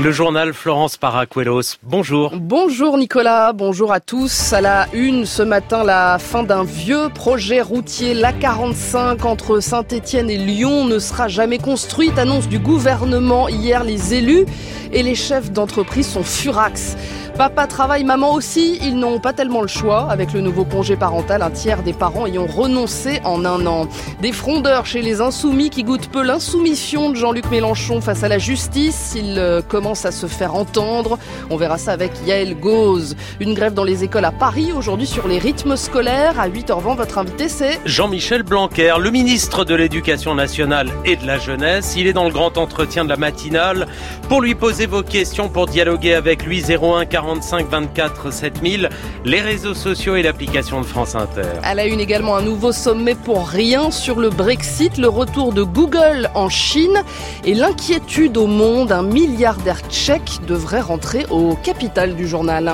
Le journal Florence Paracuelos. Bonjour. Bonjour Nicolas, bonjour à tous. À la une ce matin, la fin d'un vieux projet routier, l'A45 entre Saint-Étienne et Lyon ne sera jamais construite. Annonce du gouvernement hier, les élus et les chefs d'entreprise sont furax. Papa travaille, maman aussi, ils n'ont pas tellement le choix. Avec le nouveau congé parental, un tiers des parents y ont renoncé en un an. Des frondeurs chez les Insoumis qui goûtent peu l'insoumission de Jean-Luc Mélenchon face à la justice. Il commence à se faire entendre. On verra ça avec Yael Gauze. Une grève dans les écoles à Paris aujourd'hui sur les rythmes scolaires. À 8h20, votre invité c'est Jean-Michel Blanquer, le ministre de l'Éducation nationale et de la jeunesse. Il est dans le grand entretien de la matinale pour lui poser vos questions, pour dialoguer avec lui. 01 45 24 7000, les réseaux sociaux et l'application de France Inter. À la une également, un nouveau sommet pour rien sur le Brexit, le retour de Google en Chine et l'inquiétude au monde. Un milliardaire tchèque devrait rentrer au capital du journal.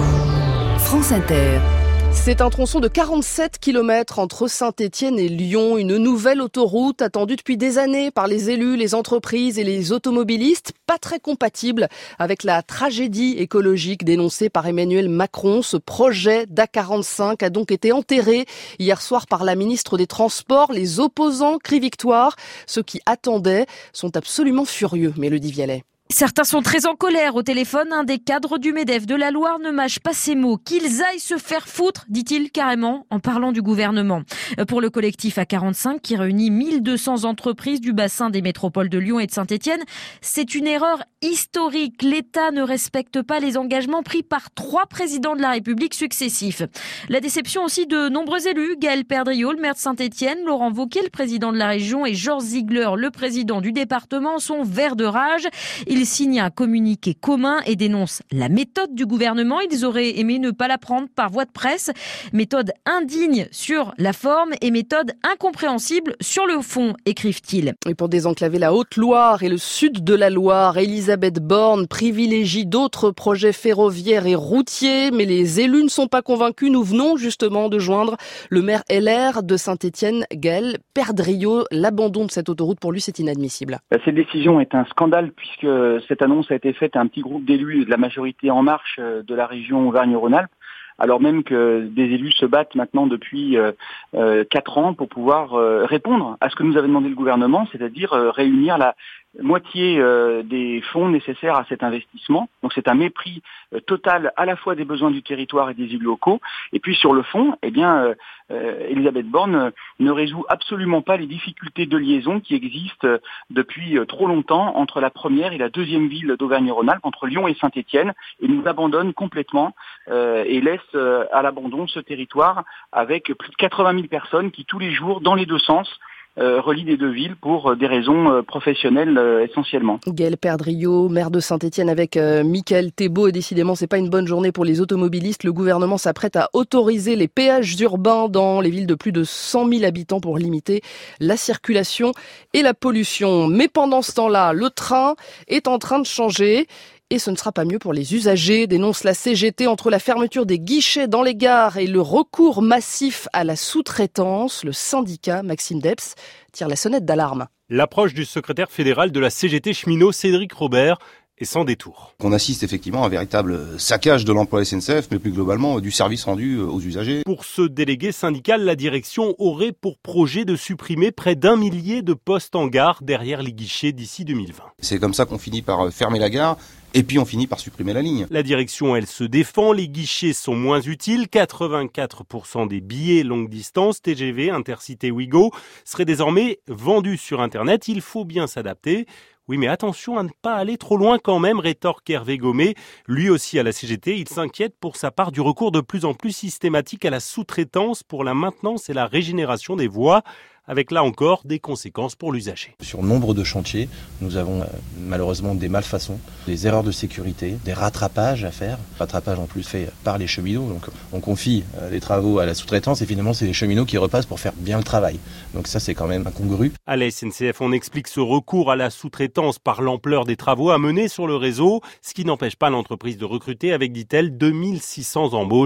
France Inter. C'est un tronçon de 47 km entre Saint-Étienne et Lyon, une nouvelle autoroute attendue depuis des années par les élus, les entreprises et les automobilistes, pas très compatible avec la tragédie écologique dénoncée par Emmanuel Macron. Ce projet d'A45 a donc été enterré hier soir par la ministre des Transports. Les opposants crient victoire. Ceux qui attendaient sont absolument furieux, Mélodie Vialet. Certains sont très en colère au téléphone. Un des cadres du MEDEF de la Loire ne mâche pas ses mots. Qu'ils aillent se faire foutre, dit-il carrément en parlant du gouvernement. Pour le collectif A45 qui réunit 1200 entreprises du bassin des métropoles de Lyon et de Saint-Étienne, c'est une erreur historique. L'État ne respecte pas les engagements pris par 3 présidents de la République successifs. La déception aussi de nombreux élus. Gaël Perdriau, le maire de Saint-Étienne, Laurent Wauquiez, le président de la région et Georges Ziegler, le président du département, sont verts de rage. Ils signent un communiqué commun et dénoncent la méthode du gouvernement. Ils auraient aimé ne pas la prendre par voie de presse. Méthode indigne sur la forme et méthode incompréhensible sur le fond, écrivent-ils. Et pour désenclaver la Haute-Loire et le sud de la Loire, Elisabeth Borne privilégie d'autres projets ferroviaires et routiers, mais les élus ne sont pas convaincus. Nous venons justement de joindre le maire LR de Saint-Étienne, Gaël Perdriau. L'abandon de cette autoroute, pour lui, c'est inadmissible. Cette décision est un scandale puisque cette annonce a été faite à un petit groupe d'élus de la majorité En Marche de la région Auvergne-Rhône-Alpes, alors même que des élus se battent maintenant depuis 4 ans pour pouvoir répondre à ce que nous avait demandé le gouvernement, c'est-à-dire réunir la moitié des fonds nécessaires à cet investissement. Donc c'est un mépris total à la fois des besoins du territoire et des élus locaux. Et puis sur le fond, Elisabeth Borne ne résout absolument pas les difficultés de liaison qui existent depuis trop longtemps entre la première et la deuxième ville d'Auvergne-Rhône-Alpes, entre Lyon et Saint-Étienne, et nous abandonne complètement et laisse à l'abandon ce territoire avec plus de 80 000 personnes qui tous les jours, dans les deux sens, relient les deux villes pour des raisons professionnelles essentiellement. Gaël Perdriau, maire de Saint-Étienne avec Mickaël Thébault, et décidément c'est pas une bonne journée pour les automobilistes. Le gouvernement s'apprête à autoriser les péages urbains dans les villes de plus de 100 000 habitants pour limiter la circulation et la pollution. Mais pendant ce temps-là, le train est en train de changer. Et ce ne sera pas mieux pour les usagers, dénonce la CGT. Entre la fermeture des guichets dans les gares et le recours massif à la sous-traitance, le syndicat Maxime Depps tire la sonnette d'alarme. L'approche du secrétaire fédéral de la CGT cheminot, Cédric Robert, est sans détour. On assiste effectivement à un véritable saccage de l'emploi SNCF, mais plus globalement du service rendu aux usagers. Pour ce délégué syndical, la direction aurait pour projet de supprimer près d'1 millier de postes en gare derrière les guichets d'ici 2020. C'est comme ça qu'on finit par fermer la gare. Et puis on finit par supprimer la ligne. La direction, elle se défend, les guichets sont moins utiles. 84% des billets longue distance, TGV, Intercité, Ouigo, seraient désormais vendus sur Internet. Il faut bien s'adapter. Oui, mais attention à ne pas aller trop loin quand même, rétorque Hervé Gommet. Lui aussi à la CGT, il s'inquiète pour sa part du recours de plus en plus systématique à la sous-traitance pour la maintenance et la régénération des voies, avec là encore des conséquences pour l'usager. Sur nombre de chantiers, nous avons malheureusement des malfaçons, des erreurs de sécurité, des rattrapages à faire. Rattrapage en plus fait par les cheminots, donc on confie les travaux à la sous-traitance et finalement c'est les cheminots qui repassent pour faire bien le travail. Donc ça c'est quand même incongru. À la SNCF, on explique ce recours à la sous-traitance par l'ampleur des travaux à mener sur le réseau, ce qui n'empêche pas l'entreprise de recruter avec, dit-elle, 2600 embauches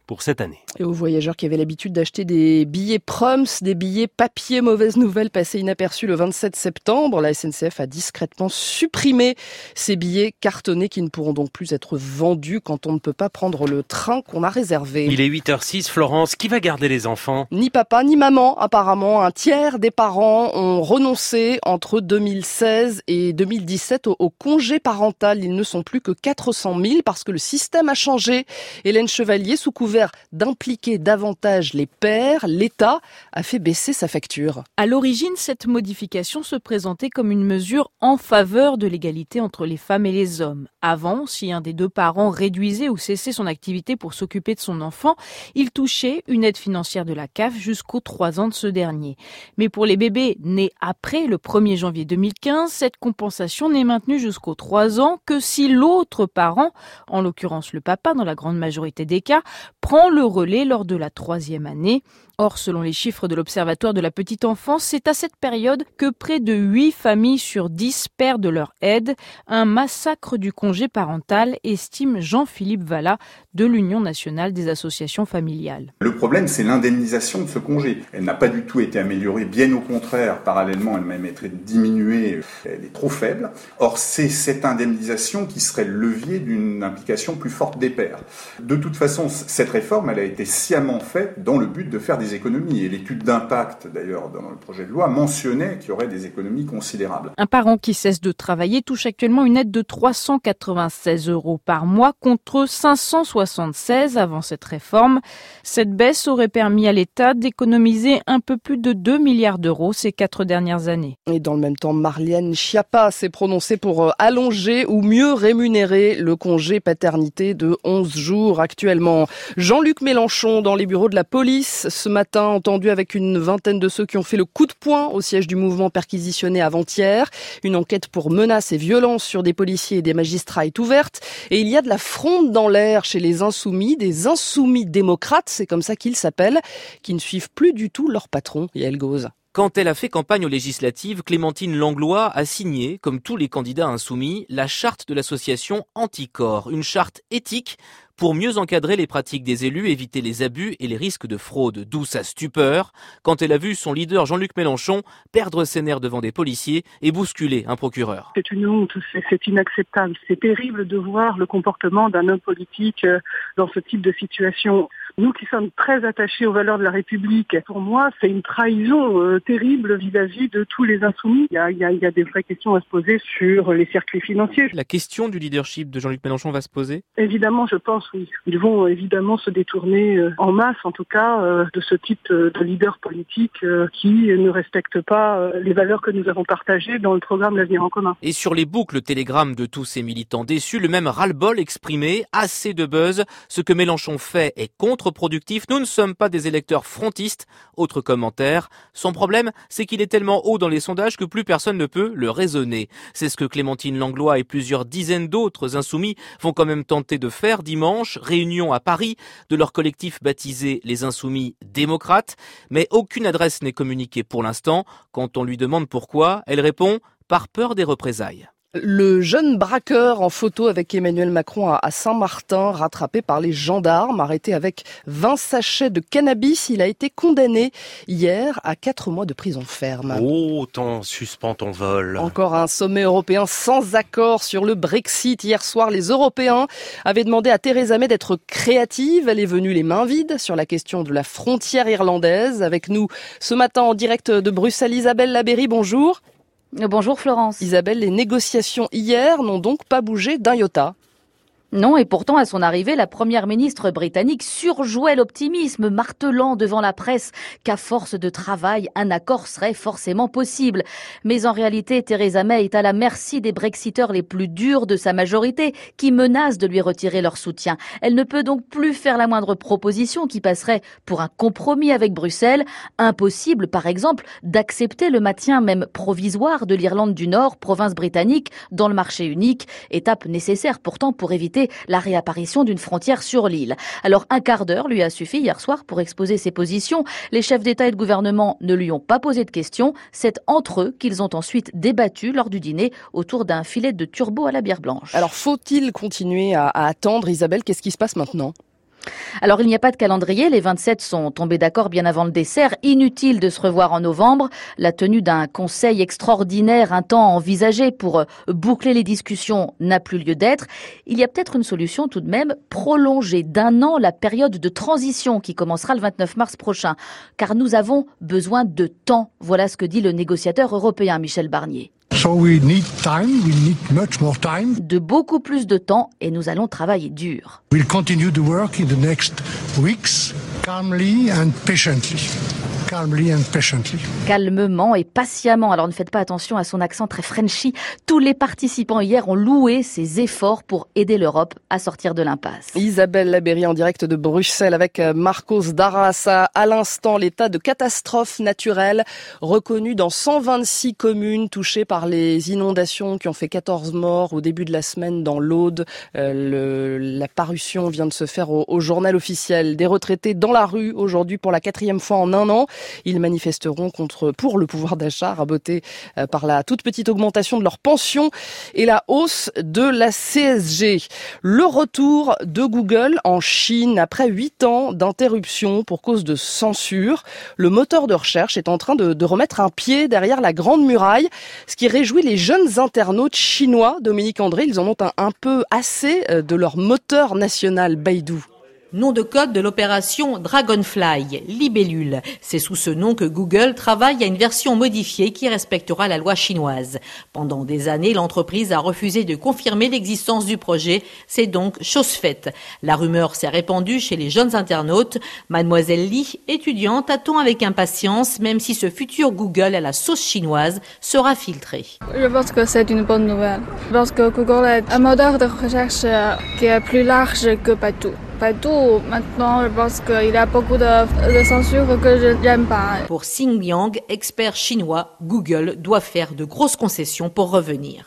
pour cette année. Et aux voyageurs qui avaient l'habitude d'acheter des billets Proms, des billets papier, mauvaise nouvelle passée inaperçue le 27 septembre, la SNCF a discrètement supprimé ces billets cartonnés qui ne pourront donc plus être vendus quand on ne peut pas prendre le train qu'on a réservé. Il est 8h06, Florence, qui va garder les enfants ? Ni papa ni maman, apparemment. Un tiers des parents ont renoncé entre 2016 et 2017 au congé parental. Ils ne sont plus que 400 000 parce que le système a changé. Hélène Chevalier, sous couvert d'impliquer davantage les pères, l'État a fait baisser sa facture. À l'origine, cette modification se présentait comme une mesure en faveur de l'égalité entre les femmes et les hommes. Avant, si un des deux parents réduisait ou cessait son activité pour s'occuper de son enfant, il touchait une aide financière de la CAF jusqu'aux 3 ans de ce dernier. Mais pour les bébés nés après le 1er janvier 2015, cette compensation n'est maintenue jusqu'aux 3 ans que si l'autre parent, en l'occurrence le papa dans la grande majorité des cas, prend le relais lors de la 3e année. Or, selon les chiffres de l'Observatoire de la petite enfance, c'est à cette période que près de 8 familles sur 10 perdent leur aide. Un massacre du congé parental, estime Jean-Philippe Vallat de l'Union nationale des associations familiales. Le problème, c'est l'indemnisation de ce congé. Elle n'a pas du tout été améliorée, bien au contraire. Parallèlement, elle m'a même été diminuée. Elle est trop faible. Or, c'est cette indemnisation qui serait le levier d'une implication plus forte des pères. De toute façon, cette réforme, elle a été sciemment faite dans le but de faire des économies. Et l'étude d'impact, d'ailleurs, dans le projet de loi, mentionnait qu'il y aurait des économies considérables. Un parent qui cesse de travailler touche actuellement une aide de 396 € par mois contre 576 avant cette réforme. Cette baisse aurait permis à l'État d'économiser un peu plus de 2 milliards d'euros ces 4 dernières années. Et dans le même temps, Marlène Schiappa s'est prononcée pour allonger ou mieux rémunérer le congé paternité de 11 jours actuellement. Jean-Luc Mélenchon dans les bureaux de la police ce matin, entendu avec une vingtaine de ceux qui ont fait le coup de poing au siège du mouvement perquisitionné avant-hier. Une enquête pour menaces et violences sur des policiers et des magistrats est ouverte. Et il y a de la fronde dans l'air chez les insoumis, des insoumis démocrates, c'est comme ça qu'ils s'appellent, qui ne suivent plus du tout leur patron, Yael Gauze. Quand elle a fait campagne aux législatives, Clémentine Langlois a signé, comme tous les candidats insoumis, la charte de l'association Anticorps, une charte éthique pour mieux encadrer les pratiques des élus, éviter les abus et les risques de fraude. D'où sa stupeur quand elle a vu son leader Jean-Luc Mélenchon perdre ses nerfs devant des policiers et bousculer un procureur. C'est une honte, c'est inacceptable. C'est terrible de voir le comportement d'un homme politique dans ce type de situation. Nous qui sommes très attachés aux valeurs de la République, pour moi, c'est une trahison terrible vis-à-vis de tous les insoumis. Il y a des vraies questions à se poser sur les circuits financiers. La question du leadership de Jean-Luc Mélenchon va se poser ? Évidemment, je pense, oui. Ils vont évidemment se détourner en masse, en tout cas, de ce type de leader politique qui ne respecte pas les valeurs que nous avons partagées dans le programme L'Avenir en commun. Et sur les boucles Telegram de tous ces militants déçus, le même ras-le-bol exprimé, assez de buzz. Ce que Mélenchon fait est contre-productif. Nous ne sommes pas des électeurs frontistes. Autre commentaire. Son problème, c'est qu'il est tellement haut dans les sondages que plus personne ne peut le raisonner. C'est ce que Clémentine Langlois et plusieurs dizaines d'autres insoumis vont quand même tenter de faire dimanche. Réunion à Paris de leur collectif baptisé les Insoumis démocrates. Mais aucune adresse n'est communiquée pour l'instant. Quand on lui demande pourquoi, elle répond « par peur des représailles ». Le jeune braqueur en photo avec Emmanuel Macron à Saint-Martin, rattrapé par les gendarmes, arrêté avec 20 sachets de cannabis, il a été condamné hier à 4 mois de prison ferme. Oh, t'en suspends ton vol. Encore un sommet européen sans accord sur le Brexit. Hier soir, les Européens avaient demandé à Theresa May d'être créative. Elle est venue les mains vides sur la question de la frontière irlandaise. Avec nous ce matin en direct de Bruxelles, Isabelle Labéry, bonjour. Bonjour Florence. Isabelle, les négociations hier n'ont donc pas bougé d'un iota. Non, et pourtant, à son arrivée, la première ministre britannique surjouait l'optimisme, martelant devant la presse qu'à force de travail, un accord serait forcément possible. Mais en réalité, Theresa May est à la merci des Brexiteurs les plus durs de sa majorité, qui menacent de lui retirer leur soutien. Elle ne peut donc plus faire la moindre proposition qui passerait pour un compromis avec Bruxelles. Impossible, par exemple, d'accepter le maintien même provisoire de l'Irlande du Nord, province britannique, dans le marché unique, étape nécessaire pourtant pour éviter la réapparition d'une frontière sur l'île. Alors un quart d'heure lui a suffi hier soir pour exposer ses positions. Les chefs d'État et de gouvernement ne lui ont pas posé de questions. C'est entre eux qu'ils ont ensuite débattu lors du dîner autour d'un filet de turbo à la bière blanche. Alors faut-il continuer à attendre, Isabelle? Qu'est-ce qui se passe maintenant? Alors il n'y a pas de calendrier, les 27 sont tombés d'accord bien avant le dessert. Inutile de se revoir en novembre. La tenue d'un conseil extraordinaire, un temps envisagé pour boucler les discussions, n'a plus lieu d'être. Il y a peut-être une solution tout de même, prolonger d'1 an la période de transition qui commencera le 29 mars prochain. Car nous avons besoin de temps. Voilà ce que dit le négociateur européen Michel Barnier. So we need time, we need much more time. De beaucoup plus de temps et nous allons travailler dur. We'll continue to work in the next weeks, calmly and patiently. Calmly and patiently. Calmement et patiemment. Alors ne faites pas attention à son accent très Frenchy. Tous les participants hier ont loué ses efforts pour aider l'Europe à sortir de l'impasse. Isabelle Labéry en direct de Bruxelles avec Marcos Darras. À l'instant, l'état de catastrophe naturelle reconnu dans 126 communes touchées par les inondations qui ont fait 14 morts au début de la semaine dans l'Aude. La parution vient de se faire au journal officiel. Des retraités dans la rue aujourd'hui pour la 4e fois en 1 an. Ils manifesteront pour le pouvoir d'achat raboté par la toute petite augmentation de leur pension et la hausse de la CSG. Le retour de Google en Chine après 8 ans d'interruption pour cause de censure. Le moteur de recherche est en train de remettre un pied derrière la grande muraille, ce qui réjouit les jeunes internautes chinois. Dominique André, ils en ont un peu assez de leur moteur national Baidu. Nom de code de l'opération Dragonfly, libellule. C'est sous ce nom que Google travaille à une version modifiée qui respectera la loi chinoise. Pendant des années, l'entreprise a refusé de confirmer l'existence du projet. C'est donc chose faite. La rumeur s'est répandue chez les jeunes internautes. Mademoiselle Li, étudiante, attend avec impatience, même si ce futur Google à la sauce chinoise sera filtré. Je pense que c'est une bonne nouvelle. Parce que Google est un moteur de recherche qui est plus large que Baidu. Baidu, maintenant, je pense qu'il y a beaucoup de censure que je n'aime pas. Pour Xing Yang, expert chinois, Google doit faire de grosses concessions pour revenir.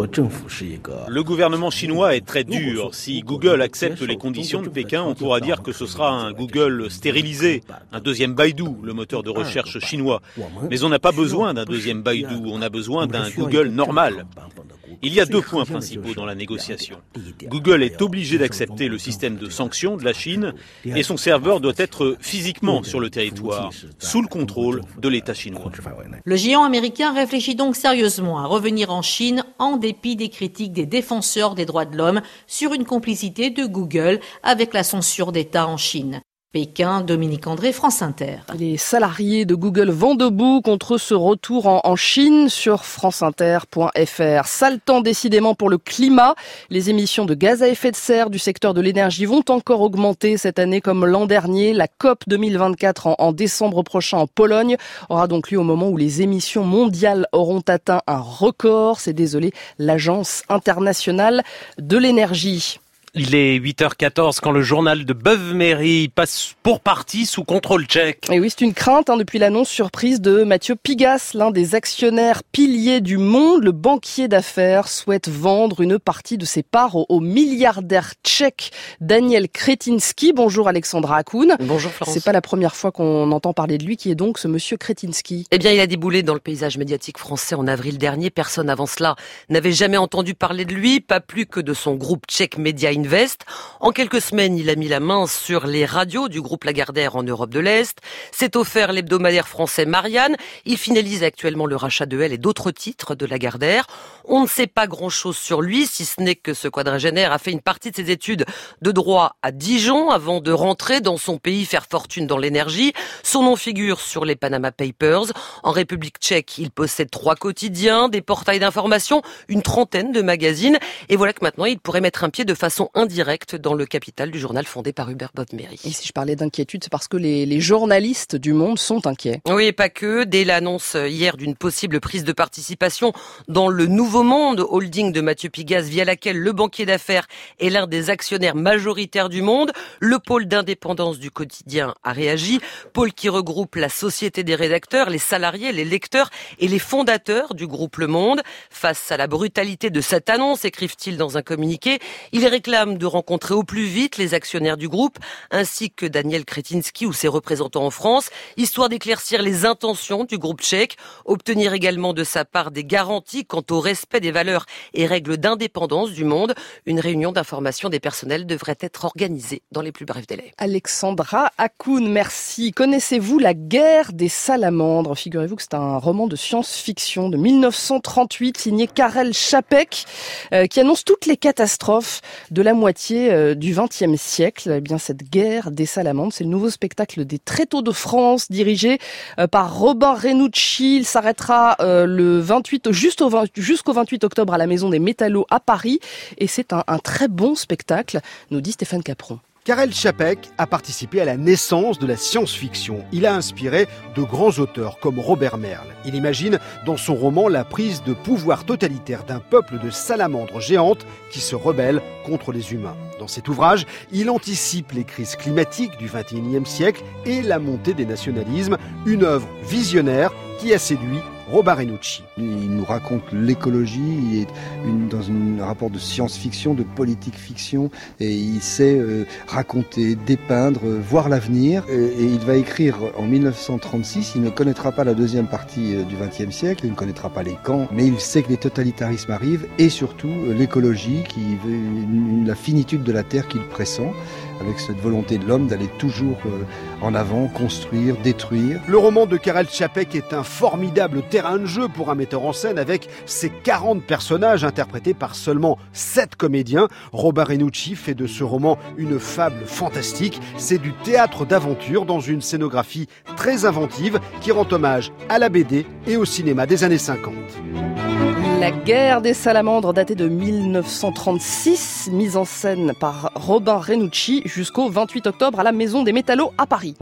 Le gouvernement chinois est très dur. Si Google accepte les conditions de Pékin, on pourra dire que ce sera un Google stérilisé, un deuxième Baidu, le moteur de recherche chinois. Mais on n'a pas besoin d'un deuxième Baidu, on a besoin d'un Google normal. Il y a 2 points principaux dans la négociation. Google est obligé d'accepter le système de sanctions de la Chine et son serveur doit être physiquement sur le territoire, sous le contrôle de l'État chinois. Le géant américain réfléchit donc sérieusement à revenir en Chine en dépit des critiques des défenseurs des droits de l'homme sur une complicité de Google avec la censure d'État en Chine. Pékin, Dominique André, France Inter. Les salariés de Google vont debout contre ce retour en Chine sur franceinter.fr. Sale temps décidément pour le climat. Les émissions de gaz à effet de serre du secteur de l'énergie vont encore augmenter cette année comme l'an dernier. La COP 2024 en décembre prochain en Pologne aura donc lieu au moment où les émissions mondiales auront atteint un record. C'est désolé, l'Agence internationale de l'énergie. Il est 8h14 quand le journal de Beuve-Méry passe pour partie sous contrôle tchèque. Et oui, c'est une crainte depuis l'annonce surprise de Mathieu Pigas, l'un des actionnaires piliers du monde. Le banquier d'affaires souhaite vendre une partie de ses parts au milliardaire tchèque Daniel Křetínský. Bonjour Alexandra Akoun. Bonjour Florence. C'est pas la première fois qu'on entend parler de lui. Qui est donc ce monsieur Křetínský ? Eh bien, il a déboulé dans le paysage médiatique français en avril dernier. Personne avant cela n'avait jamais entendu parler de lui, pas plus que de son groupe tchèque Media Invest. En quelques semaines, il a mis la main sur les radios du groupe Lagardère en Europe de l'Est. S'est offert l'hebdomadaire français Marianne. Il finalise actuellement le rachat de Elle et d'autres titres de Lagardère. On ne sait pas grand-chose sur lui, si ce n'est que ce quadragénaire a fait une partie de ses études de droit à Dijon avant de rentrer dans son pays faire fortune dans l'énergie. Son nom figure sur les Panama Papers. En République tchèque, il possède 3 quotidiens, des portails d'information, une trentaine de magazines. Et voilà que maintenant, il pourrait mettre un pied de façon indirecte dans le capital du journal fondé par Hubert Beuve-Méry. Et si je parlais d'inquiétude, c'est parce que les journalistes du Monde sont inquiets. Oui, et pas que. Dès l'annonce hier d'une possible prise de participation dans le Nouveau Monde, holding de Mathieu Pigas, via laquelle le banquier d'affaires est l'un des actionnaires majoritaires du Monde, le pôle d'indépendance du quotidien a réagi. Pôle qui regroupe la société des rédacteurs, les salariés, les lecteurs et les fondateurs du groupe Le Monde. Face à la brutalité de cette annonce, écrivent-ils dans un communiqué, ils réclament réclame de rencontrer au plus vite les actionnaires du groupe, ainsi que Daniel Kretinsky ou ses représentants en France, histoire d'éclaircir les intentions du groupe tchèque, obtenir également de sa part des garanties quant au respect des valeurs et règles d'indépendance du monde. Une réunion d'information des personnels devrait être organisée dans les plus brefs délais. Alexandra Hakoun, merci. Connaissez-vous La guerre des salamandres ? Figurez-vous que c'est un roman de science-fiction de 1938 signé Karel Čapek qui annonce toutes les catastrophes de la moitié du XXe siècle. Eh bien, cette guerre des salamandres, c'est le nouveau spectacle des Tréteaux de France dirigé par Robin Renucci. Il s'arrêtera jusqu'au 28 octobre à la Maison des Métallos à Paris. Et c'est un très bon spectacle, nous dit Stéphane Capron. Karel Čapek a participé à la naissance de la science-fiction. Il a inspiré de grands auteurs comme Robert Merle. Il imagine dans son roman la prise de pouvoir totalitaire d'un peuple de salamandres géantes qui se rebellent contre les humains. Dans cet ouvrage, il anticipe les crises climatiques du XXIe siècle et la montée des nationalismes, une œuvre visionnaire qui a séduit Robin Renucci. Il nous raconte l'écologie dans un rapport de science-fiction, de politique-fiction, et il sait raconter, dépeindre, voir l'avenir. Et il va écrire en 1936, il ne connaîtra pas la deuxième partie du XXe siècle, il ne connaîtra pas les camps, mais il sait que les totalitarismes arrivent, et surtout l'écologie, la finitude de la Terre qu'il pressent, avec cette volonté de l'homme d'aller toujours en avant, construire, détruire. Le roman de Karel Čapek est un formidable terrain de jeu pour un metteur en scène avec ses 40 personnages interprétés par seulement 7 comédiens. Robin Renucci fait de ce roman une fable fantastique. C'est du théâtre d'aventure dans une scénographie très inventive qui rend hommage à la BD et au cinéma des années 50. La guerre des salamandres datée de 1936, mise en scène par Robin Renucci jusqu'au 28 octobre à la Maison des Métallos à Paris.